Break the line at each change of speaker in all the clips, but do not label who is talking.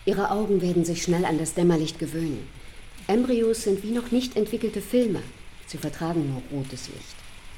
Ihre Augen werden sich schnell an das Dämmerlicht gewöhnen. Embryos sind wie noch nicht entwickelte Filme. Sie vertragen nur rotes Licht.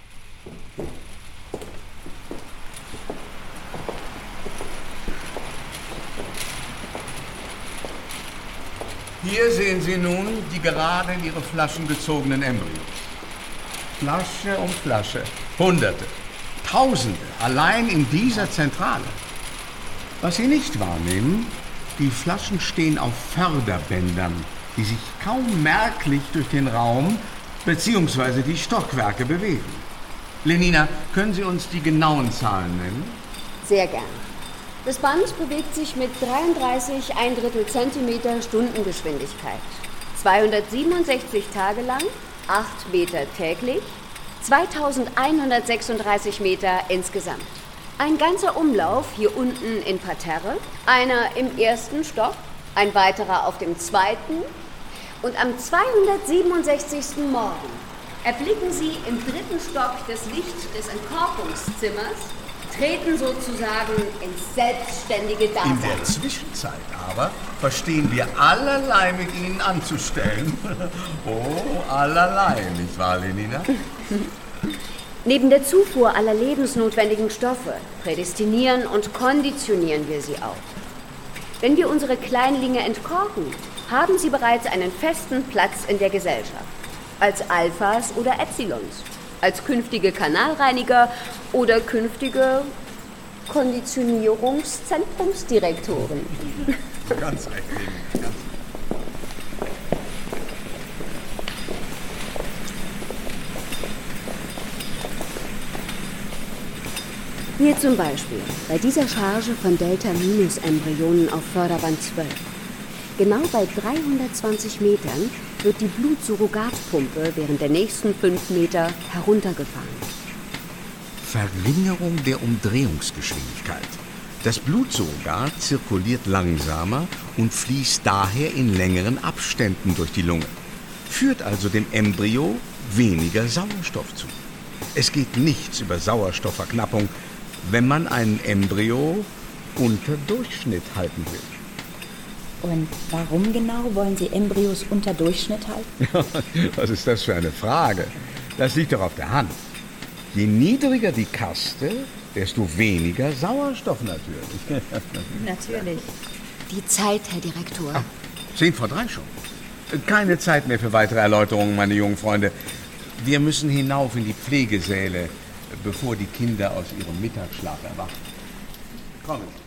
Hier sehen Sie nun die gerade in Ihre Flaschen gezogenen Embryos. Flasche um Flasche. Hunderte, Tausende, allein in dieser Zentrale. Was Sie nicht wahrnehmen, die Flaschen stehen auf Förderbändern, die sich kaum merklich durch den Raum bzw. die Stockwerke bewegen. Lenina, können Sie uns die genauen Zahlen nennen?
Sehr gern. Das Band bewegt sich mit 33 1/3 Zentimeter Stundengeschwindigkeit. 267 Tage lang, 8 Meter täglich, 2136 Meter insgesamt. Ein ganzer Umlauf hier unten in Parterre, einer im ersten Stock, ein weiterer auf dem zweiten und am 267. Morgen erblicken Sie im 3. Stock das Licht des Entkorkungszimmers, treten sozusagen ins selbstständige Dasein.
In der Zwischenzeit aber verstehen wir allerlei mit Ihnen anzustellen. Oh, allerlei, nicht wahr, Lenina?
Neben der Zufuhr aller lebensnotwendigen Stoffe prädestinieren und konditionieren wir sie auch. Wenn wir unsere Kleinlinge entkorken, haben sie bereits einen festen Platz in der Gesellschaft. Als Alphas oder Epsilons, als künftige Kanalreiniger oder künftige Konditionierungszentrumsdirektoren.
Ganz recht, Lenina, ganz recht.
Hier zum Beispiel, bei dieser Charge von Delta-Embryonen auf Förderband 12. Genau bei 320 Metern wird die Blutsurrogatpumpe während der nächsten 5 Meter heruntergefahren.
Verringerung der Umdrehungsgeschwindigkeit. Das Blutsurrogat zirkuliert langsamer und fließt daher in längeren Abständen durch die Lunge, führt also dem Embryo weniger Sauerstoff zu. Es geht nichts über Sauerstoffverknappung, wenn man ein Embryo unter Durchschnitt halten will.
Und warum genau wollen Sie Embryos unter Durchschnitt halten?
Was ist das für eine Frage? Das liegt doch auf der Hand. Je niedriger die Kaste, desto weniger Sauerstoff natürlich.
Natürlich.
Die Zeit, Herr Direktor.
2:10 schon. Keine Zeit mehr für weitere Erläuterungen, meine jungen Freunde. Wir müssen hinauf in die Pflegesäle, bevor die Kinder aus ihrem Mittagsschlaf erwachen. Kommen Sie.